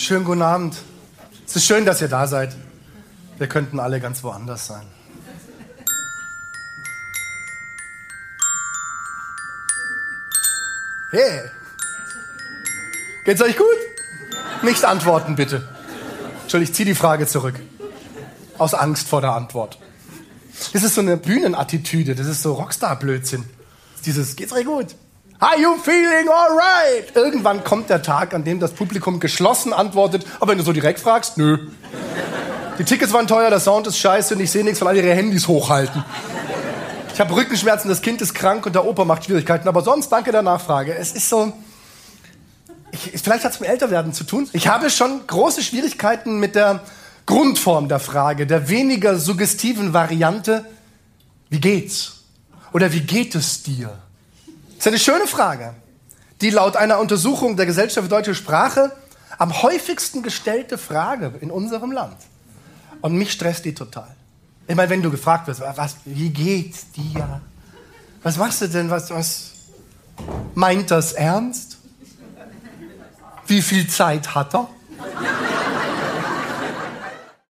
Schönen guten Abend. Es ist schön, dass ihr da seid. Wir könnten alle ganz woanders sein. Hey! Geht's euch gut? Nicht antworten, bitte. Entschuldigung, ich ziehe die Frage zurück. Aus Angst vor der Antwort. Das ist so eine Bühnenattitüde, das ist so Rockstar-Blödsinn. Dieses, geht's euch gut? Are you feeling alright? Irgendwann kommt der Tag, an dem das Publikum geschlossen antwortet, aber wenn du so direkt fragst, nö. Die Tickets waren teuer, der Sound ist scheiße und ich sehe nichts, weil alle ihre Handys hochhalten. Ich habe Rückenschmerzen, das Kind ist krank und der Opa macht Schwierigkeiten, aber sonst danke der Nachfrage. Es ist so, vielleicht hat es mit Älterwerden zu tun. Ich habe schon große Schwierigkeiten mit der Grundform der Frage, der weniger suggestiven Variante, wie geht's? Oder wie geht es dir? Das ist eine schöne Frage, die laut einer Untersuchung der Gesellschaft für deutsche Sprache am häufigsten gestellte Frage in unserem Land. Und mich stresst die total. Ich meine, wenn du gefragt wirst, wie geht's dir? Was machst du denn? Was meint das ernst? Wie viel Zeit hat er?